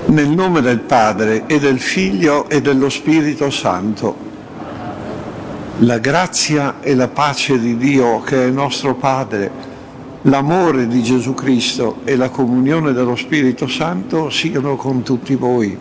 Nel nome del Padre e del Figlio e dello Spirito Santo. La grazia e la pace di Dio, che è nostro Padre, l'amore di Gesù Cristo e la comunione dello Spirito Santo siano con tutti voi.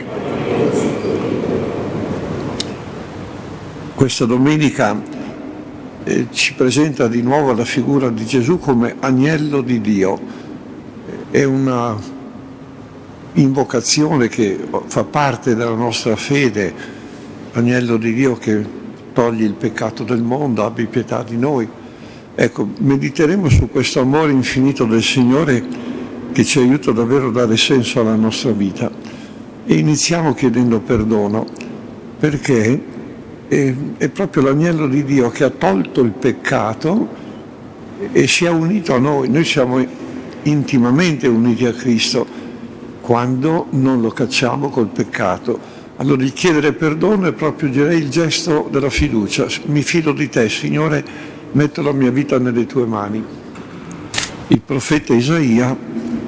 Questa domenica ci presenta di nuovo la figura di Gesù come agnello di Dio. È una invocazione che fa parte della nostra fede, agnello di Dio che toglie il peccato del mondo, abbi pietà di noi. Ecco, mediteremo su questo amore infinito del Signore che ci aiuta davvero a dare senso alla nostra vita. E iniziamo chiedendo perdono, perché è proprio l'agnello di Dio che ha tolto il peccato e si è unito a noi. Noi siamo intimamente uniti a Cristo quando non lo cacciamo col peccato. Allora il chiedere perdono è proprio, direi, il gesto della fiducia. Mi fido di te, Signore, metto la mia vita nelle tue mani. Il profeta Isaia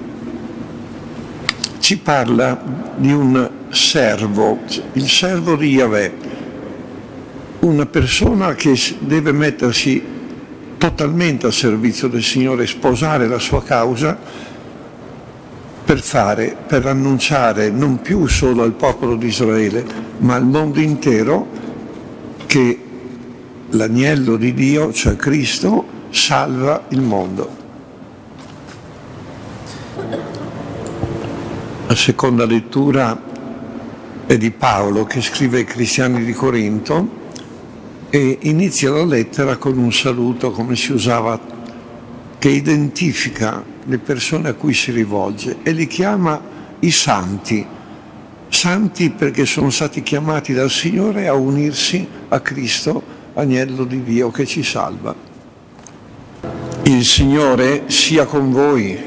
ci parla di un servo, il servo di Yahweh, una persona che deve mettersi totalmente al servizio del Signore, sposare la sua causa per annunciare non più solo al popolo di Israele, ma al mondo intero, che l'agnello di Dio, cioè Cristo, salva il mondo. La seconda lettura è di Paolo, che scrive ai cristiani di Corinto e inizia la lettera con un saluto, come si usava, che identifica le persone a cui si rivolge e li chiama i santi. Santi perché sono stati chiamati dal Signore a unirsi a Cristo, agnello di Dio che ci salva. Il Signore sia con voi.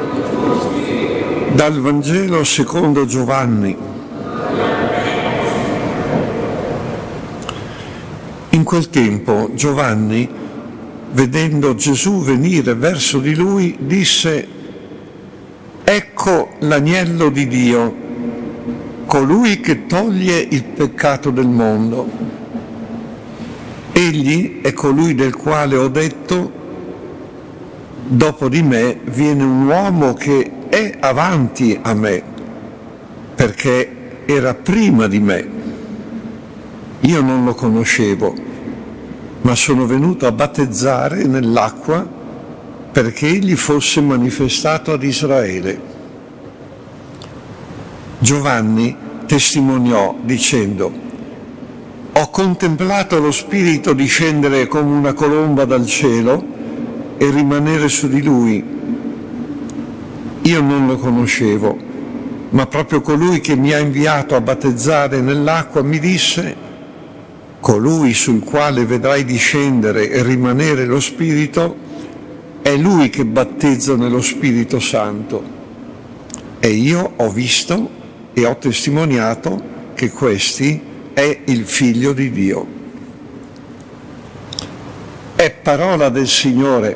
Dal Vangelo secondo Giovanni. In quel tempo Giovanni, vedendo Gesù venire verso di lui, disse: «Ecco l'agnello di Dio, colui che toglie il peccato del mondo. Egli è colui del quale ho detto: dopo di me viene un uomo che è avanti a me, perché era prima di me. Io non lo conoscevo, ma sono venuto a battezzare nell'acqua perché egli fosse manifestato ad Israele». Giovanni testimoniò dicendo: «Ho contemplato lo Spirito discendere come una colomba dal cielo e rimanere su di lui. Io non lo conoscevo, ma proprio colui che mi ha inviato a battezzare nell'acqua mi disse: colui sul quale vedrai discendere e rimanere lo Spirito è lui che battezza nello Spirito Santo. E io ho visto e ho testimoniato che questi è il Figlio di Dio». È parola del Signore.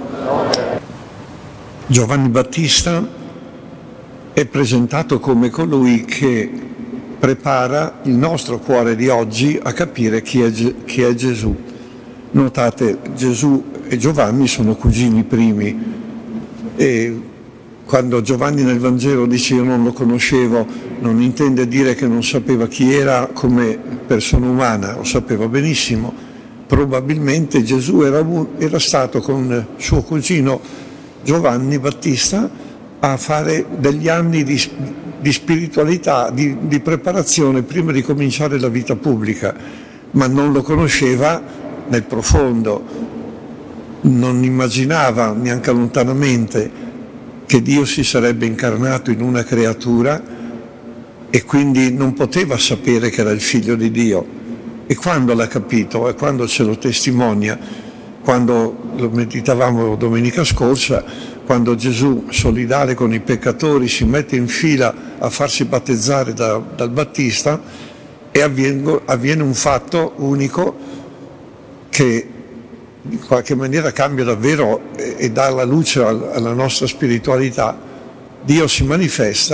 Giovanni Battista è presentato come colui che prepara il nostro cuore di oggi a capire chi è Gesù. Notate, Gesù e Giovanni sono cugini primi e quando Giovanni nel Vangelo dice «io non lo conoscevo», non intende dire che non sapeva chi era come persona umana, lo sapeva benissimo. Probabilmente Gesù era stato con suo cugino Giovanni Battista a fare degli anni di spiritualità, di preparazione prima di cominciare la vita pubblica, ma non lo conosceva nel profondo, non immaginava neanche lontanamente che Dio si sarebbe incarnato in una creatura e quindi non poteva sapere che era il Figlio di Dio. E quando l'ha capito e quando ce lo testimonia, quando lo meditavamo domenica scorsa, quando Gesù, solidale con i peccatori, si mette in fila a farsi battezzare dal Battista e avviene un fatto unico che in qualche maniera cambia davvero e dà la luce alla nostra spiritualità. Dio si manifesta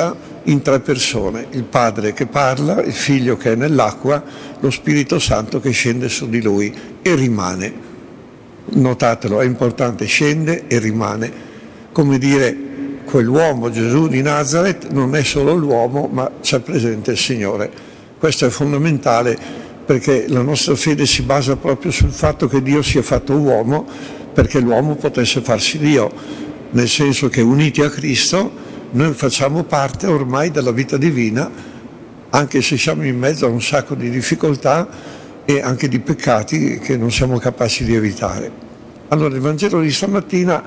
in tre persone: il Padre che parla, il Figlio che è nell'acqua, lo Spirito Santo che scende su di lui e rimane. Notatelo, è importante, scende e rimane. Come dire, quell'uomo Gesù di Nazareth non è solo l'uomo, ma c'è presente il Signore. Questo è fondamentale, perché la nostra fede si basa proprio sul fatto che Dio sia fatto uomo, perché l'uomo potesse farsi Dio, nel senso che uniti a Cristo noi facciamo parte ormai della vita divina, anche se siamo in mezzo a un sacco di difficoltà e anche di peccati che non siamo capaci di evitare. Allora, il Vangelo di stamattina,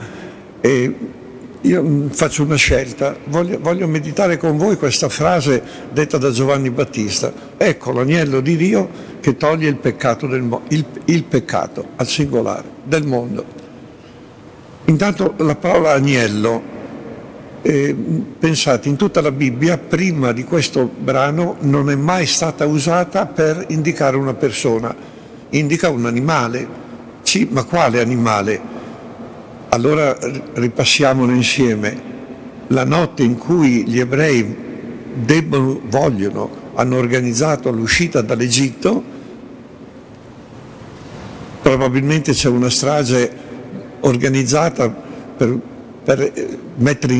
io faccio una scelta, voglio meditare con voi questa frase detta da Giovanni Battista: ecco l'agnello di Dio che toglie il peccato il peccato al singolare del mondo. Intanto la parola agnello, pensate, in tutta la Bibbia prima di questo brano non è mai stata usata per indicare una persona, indica un animale. Sì, ma quale animale? Allora ripassiamolo insieme. La notte in cui gli ebrei hanno organizzato l'uscita dall'Egitto, probabilmente c'è una strage organizzata per mettere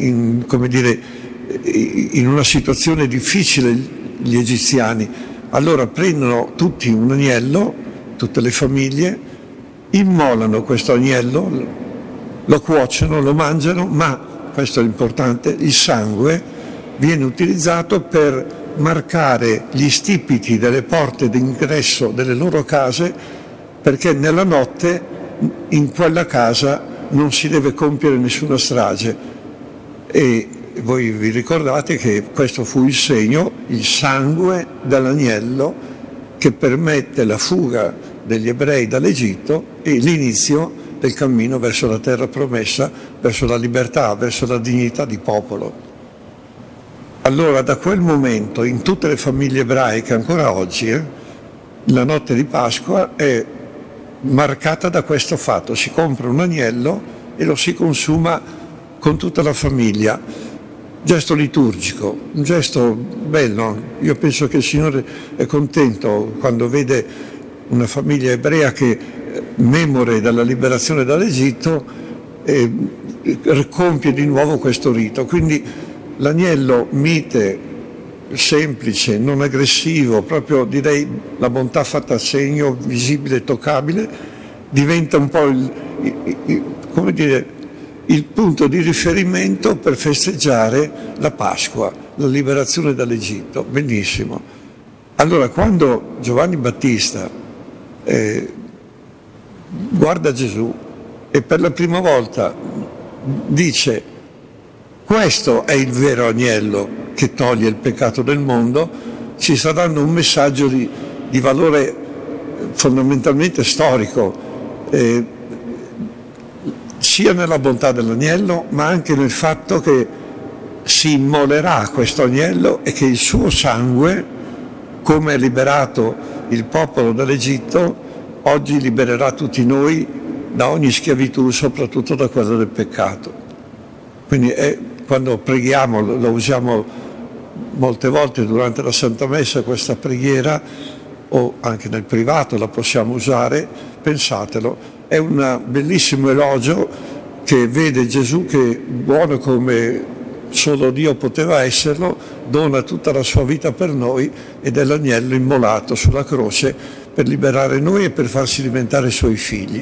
in una situazione difficile gli egiziani. Allora prendono tutti un agnello, tutte le famiglie, immolano questo agnello, lo cuociono, lo mangiano, ma, questo è l'importante, il sangue viene utilizzato per marcare gli stipiti delle porte d'ingresso delle loro case, perché nella notte in quella casa non si deve compiere nessuna strage. E voi vi ricordate che questo fu il segno, il sangue dell'agnello, che permette la fuga degli ebrei dall'Egitto e l'inizio del cammino verso la terra promessa, verso la libertà, verso la dignità di popolo. Allora, da quel momento, in tutte le famiglie ebraiche ancora oggi, la notte di Pasqua è marcata da questo fatto: si compra un agnello e lo si consuma con tutta la famiglia. Gesto liturgico, un gesto bello. Io penso che il Signore è contento quando vede una famiglia ebrea che, memore della liberazione dall'Egitto, compie di nuovo questo rito. Quindi l'agnello mite, semplice, non aggressivo, proprio direi la bontà fatta a segno, visibile e toccabile, diventa un po' il punto di riferimento per festeggiare la Pasqua, la liberazione dall'Egitto. Benissimo. Allora, quando Giovanni Battista guarda Gesù e per la prima volta dice: questo è il vero agnello che toglie il peccato del mondo, ci sta dando un messaggio di valore fondamentalmente storico, sia nella bontà dell'agnello, ma anche nel fatto che si immolerà questo agnello e che il suo sangue, come ha liberato il popolo dall'Egitto, oggi libererà tutti noi da ogni schiavitù, soprattutto da quella del peccato. Quindi quando preghiamo, lo usiamo molte volte durante la Santa Messa, questa preghiera, o anche nel privato la possiamo usare, pensatelo, è un bellissimo elogio che vede Gesù che, buono come solo Dio poteva esserlo, dona tutta la sua vita per noi, ed è l'agnello immolato sulla croce per liberare noi e per farsi diventare suoi figli.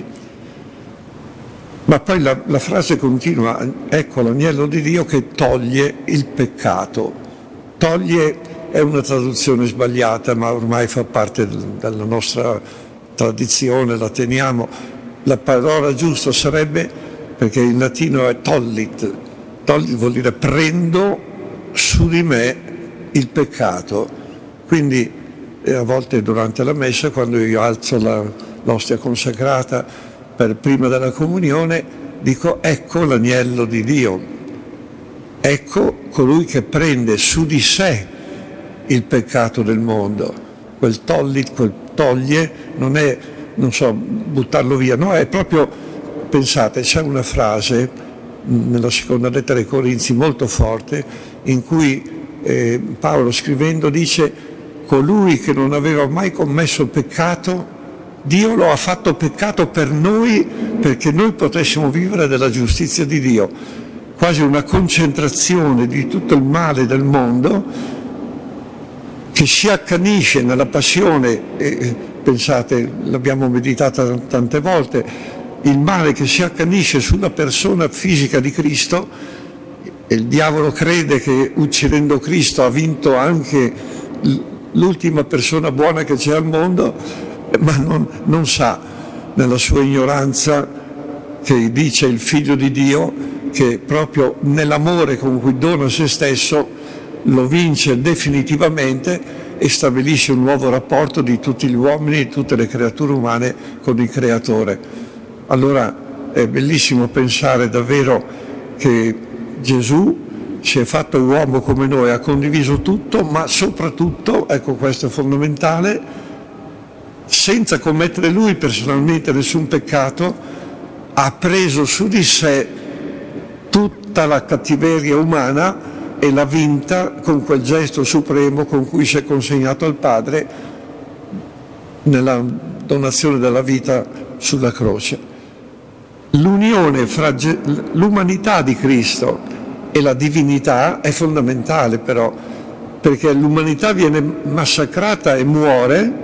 Ma poi la frase continua: ecco l'agnello di Dio che toglie il peccato. Toglie è una traduzione sbagliata, ma ormai fa parte della nostra tradizione, la teniamo. La parola giusta sarebbe, perché in latino è tollit. Tollit vuol dire prendo su di me il peccato. Quindi a volte durante la messa, quando io alzo l'ostia consacrata per prima della comunione, dico: ecco l'agnello di Dio, ecco colui che prende su di sé il peccato del mondo. Quel tollit, quel toglie, non è, buttarlo via, no, è proprio, pensate, c'è una frase nella seconda lettera ai Corinzi molto forte, in cui Paolo scrivendo dice: colui che non aveva mai commesso peccato, Dio lo ha fatto peccato per noi, perché noi potessimo vivere della giustizia di Dio. Quasi una concentrazione di tutto il male del mondo che si accanisce nella passione, pensate, l'abbiamo meditata tante volte, il male che si accanisce sulla persona fisica di Cristo, e il diavolo crede che uccidendo Cristo ha vinto anche l'ultima persona buona che c'è al mondo, ma non sa, nella sua ignoranza, che dice il Figlio di Dio, che proprio nell'amore con cui dona se stesso lo vince definitivamente e stabilisce un nuovo rapporto di tutti gli uomini e tutte le creature umane con il Creatore. Allora è bellissimo pensare davvero che Gesù si è fatto uomo come noi, ha condiviso tutto, ma soprattutto, ecco questo è fondamentale, senza commettere lui personalmente nessun peccato, ha preso su di sé tutta la cattiveria umana e l'ha vinta con quel gesto supremo con cui si è consegnato al Padre nella donazione della vita sulla croce. L'unione fra l'umanità di Cristo e la divinità è fondamentale, però, perché l'umanità viene massacrata e muore,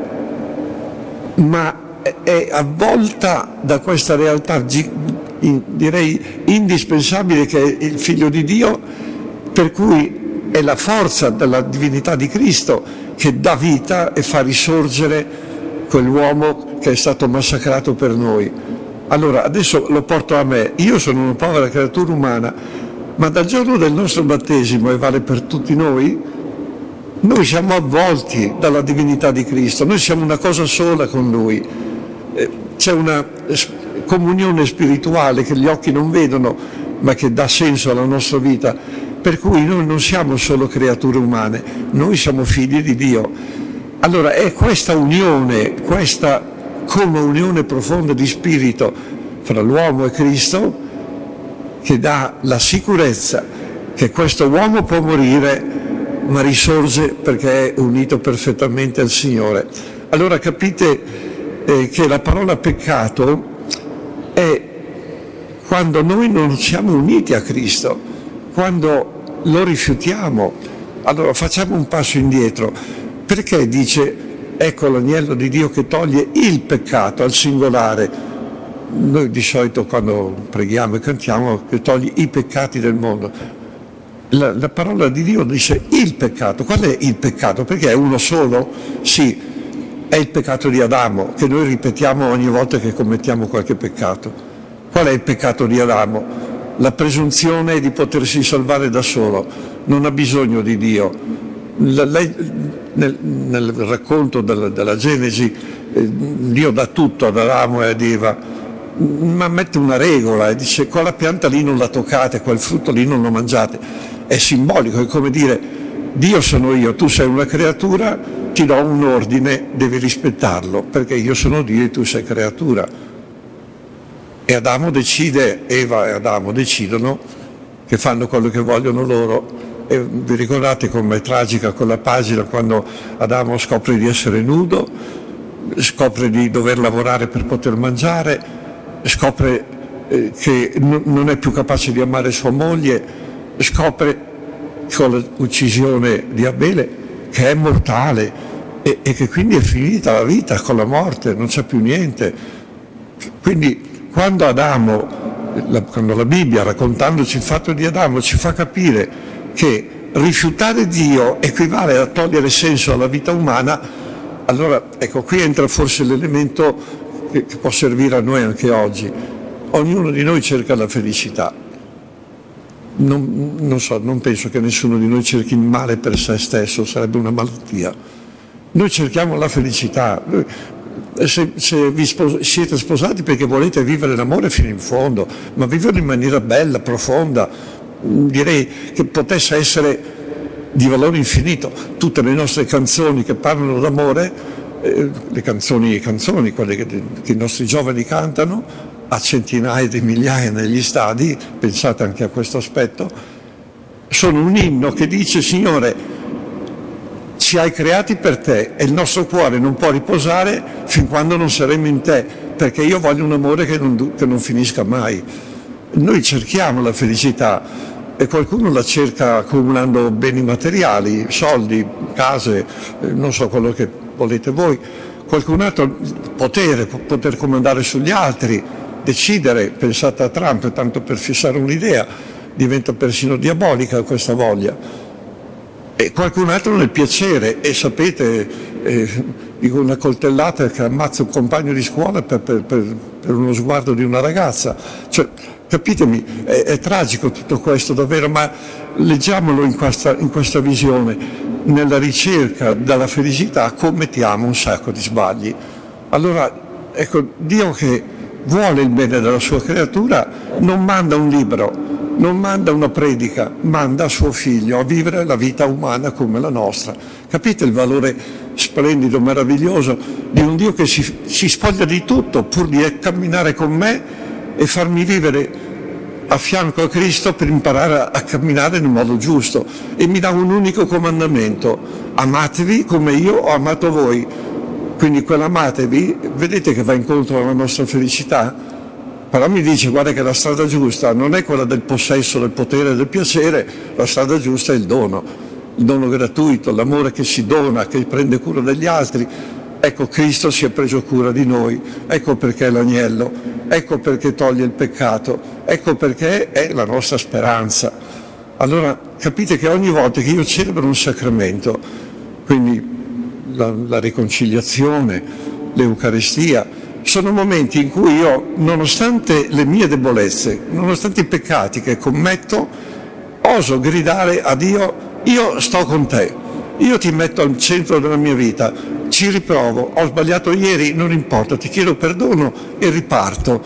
ma è avvolta da questa realtà, direi indispensabile, che è il Figlio di Dio, per cui è la forza della divinità di Cristo che dà vita e fa risorgere quell'uomo che è stato massacrato per noi. Allora, adesso lo porto a me. Io sono una povera creatura umana, ma dal giorno del nostro battesimo, e vale per tutti noi siamo avvolti dalla divinità di Cristo, noi siamo una cosa sola con Lui. C'è una comunione spirituale che gli occhi non vedono, ma che dà senso alla nostra vita, per cui noi non siamo solo creature umane, noi siamo figli di Dio. Allora è questa unione, questa comunione profonda di spirito fra l'uomo e Cristo che dà la sicurezza che questo uomo può morire ma risorge perché è unito perfettamente al Signore. Allora capite che la parola peccato è quando noi non siamo uniti a Cristo, quando lo rifiutiamo. Allora facciamo un passo indietro. Perché dice ecco l'agnello di Dio che toglie il peccato al singolare? Noi di solito quando preghiamo e cantiamo che toglie i peccati del mondo. La parola di Dio dice il peccato. Qual è il peccato? Perché è uno solo? Sì, è il peccato di Adamo, che noi ripetiamo ogni volta che commettiamo qualche peccato. Qual è il peccato di Adamo? La presunzione di potersi salvare da solo, non ha bisogno di Dio. Nel racconto della Genesi, Dio dà tutto ad Adamo e ad Eva, ma mette una regola e dice quella pianta lì non la toccate, quel frutto lì non lo mangiate. È simbolico, è come dire Dio sono io, tu sei una creatura, ti do un ordine, devi rispettarlo, perché io sono Dio e tu sei creatura. E Adamo decide, Eva e Adamo decidono che fanno quello che vogliono loro. E vi ricordate com'è tragica quella pagina quando Adamo scopre di essere nudo, scopre di dover lavorare per poter mangiare, scopre che non è più capace di amare sua moglie, scopre con l'uccisione di Abele che è mortale e che quindi è finita la vita con la morte, non c'è più niente. Quindi quando la Bibbia, raccontandoci il fatto di Adamo, ci fa capire che rifiutare Dio equivale a togliere senso alla vita umana, allora ecco qui entra forse l'elemento che può servire a noi anche oggi. Ognuno di noi cerca la felicità. Non penso che nessuno di noi cerchi il male per se stesso, sarebbe una malattia. Noi cerchiamo la felicità. Se siete sposati perché volete vivere l'amore fino in fondo, ma viverlo in maniera bella, profonda, direi che potesse essere di valore infinito. Tutte le nostre canzoni che parlano d'amore, le canzoni, quelle che i nostri giovani cantano, a centinaia di migliaia negli stadi, pensate anche a questo aspetto, sono un inno che dice: Signore, ci hai creati per te e il nostro cuore non può riposare fin quando non saremo in te, perché io voglio un amore che non finisca mai. Noi cerchiamo la felicità e qualcuno la cerca accumulando beni materiali, soldi, case, non so quello che volete voi, qualcun altro poter comandare sugli altri, decidere. Pensate a Trump, tanto per fissare un'idea, diventa persino diabolica questa voglia. E qualcun altro nel piacere, e sapete, dico una coltellata che ammazza un compagno di scuola per uno sguardo di una ragazza. Cioè, capitemi, è tragico tutto questo davvero, ma leggiamolo in questa visione. Nella ricerca della felicità commettiamo un sacco di sbagli. Allora, ecco, Dio che vuole il bene della sua creatura non manda un libro, non manda una predica, manda suo figlio a vivere la vita umana come la nostra. Capite il valore splendido, meraviglioso di un Dio che si spoglia di tutto pur di camminare con me e farmi vivere a fianco a Cristo per imparare a camminare nel modo giusto, e mi dà un unico comandamento: amatevi come io ho amato voi. Quindi quell'amatevi, vedete che va incontro alla nostra felicità? Però mi dice: guarda che la strada giusta non è quella del possesso, del potere, del piacere, la strada giusta è il dono gratuito, l'amore che si dona, che prende cura degli altri. Ecco, Cristo si è preso cura di noi, ecco perché è l'agnello, ecco perché toglie il peccato, ecco perché è la nostra speranza. Allora capite che ogni volta che io celebro un sacramento, quindi la riconciliazione, l'Eucaristia, sono momenti in cui io, nonostante le mie debolezze, nonostante i peccati che commetto, oso gridare a Dio: io sto con te, io ti metto al centro della mia vita, ci riprovo, ho sbagliato ieri, non importa, ti chiedo perdono e riparto.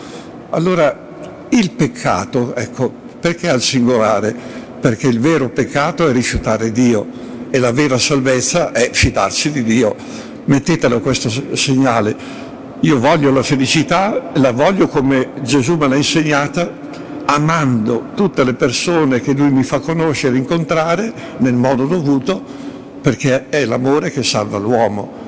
Allora il peccato, ecco, perché al singolare? Perché il vero peccato è rifiutare Dio e la vera salvezza è fidarsi di Dio. Mettetelo questo segnale: io voglio la felicità, la voglio come Gesù me l'ha insegnata, amando tutte le persone che Lui mi fa conoscere, incontrare nel modo dovuto, perché è l'amore che salva l'uomo.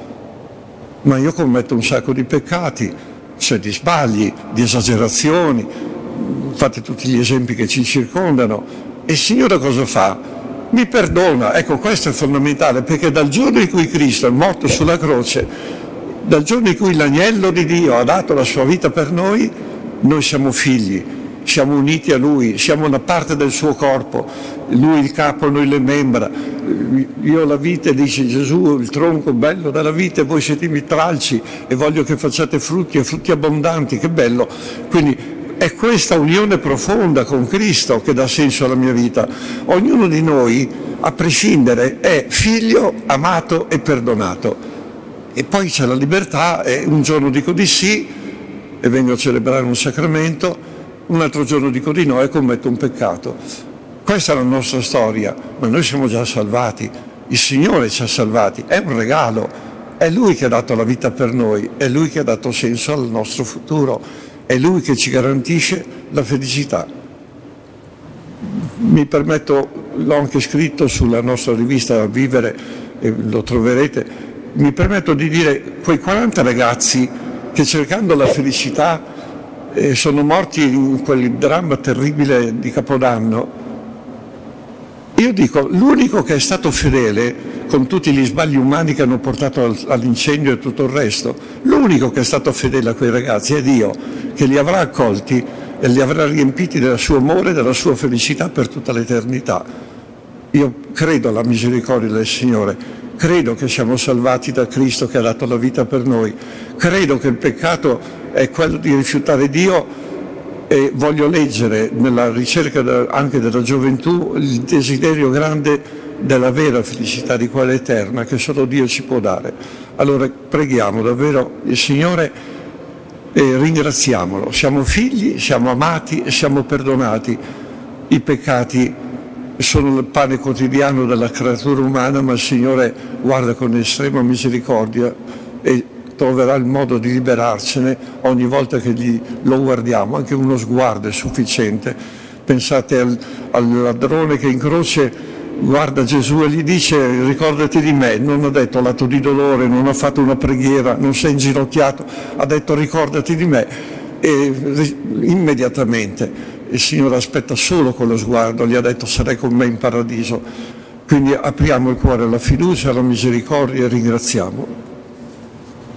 Ma io commetto un sacco di peccati, cioè di sbagli, di esagerazioni, fate tutti gli esempi che ci circondano, e il Signore cosa fa? Mi perdona. Ecco, questo è fondamentale, perché dal giorno in cui Cristo è morto sulla croce, dal giorno in cui l'agnello di Dio ha dato la sua vita per noi siamo figli, siamo uniti a Lui, siamo una parte del suo corpo, Lui il capo, noi le membra. Io la vite, dice Gesù, il tronco bello della vite, voi siete i mitralci e voglio che facciate frutti e frutti abbondanti, che bello. Quindi è questa unione profonda con Cristo che dà senso alla mia vita. Ognuno di noi, a prescindere, è figlio, amato e perdonato. E poi c'è la libertà, e un giorno dico di sì e vengo a celebrare un sacramento, un altro giorno dico di no e commetto un peccato. Questa è la nostra storia, ma noi siamo già salvati, il Signore ci ha salvati, è un regalo, è Lui che ha dato la vita per noi, è Lui che ha dato senso al nostro futuro, è Lui che ci garantisce la felicità. Mi permetto, l'ho anche scritto sulla nostra rivista Vivere, e lo troverete, mi permetto di dire: quei 40 ragazzi che cercando la felicità sono morti in quel dramma terribile di Capodanno, io dico, l'unico che è stato fedele, con tutti gli sbagli umani che hanno portato all'incendio e tutto il resto, l'unico che è stato fedele a quei ragazzi è Dio, che li avrà accolti e li avrà riempiti del suo amore e della sua felicità per tutta l'eternità. Io credo alla misericordia del Signore, credo che siamo salvati da Cristo che ha dato la vita per noi, credo che il peccato è quello di rifiutare Dio, e voglio leggere nella ricerca anche della gioventù il desiderio grande della vera felicità, di quella eterna che solo Dio ci può dare. Allora preghiamo davvero il Signore e ringraziamolo. Siamo figli, siamo amati e siamo perdonati. I peccati sono il pane quotidiano della creatura umana, ma il Signore guarda con estrema misericordia e troverà il modo di liberarcene ogni volta che lo guardiamo. Anche uno sguardo è sufficiente Pensate al ladrone che in croce guarda Gesù e gli dice ricordati di me, non ha detto l'atto di dolore, non ha fatto una preghiera, non si è inginocchiato, ha detto ricordati di me e immediatamente il Signore aspetta solo quello sguardo, gli ha detto sarai con me in paradiso. Quindi apriamo il cuore alla fiducia, alla misericordia e ringraziamo.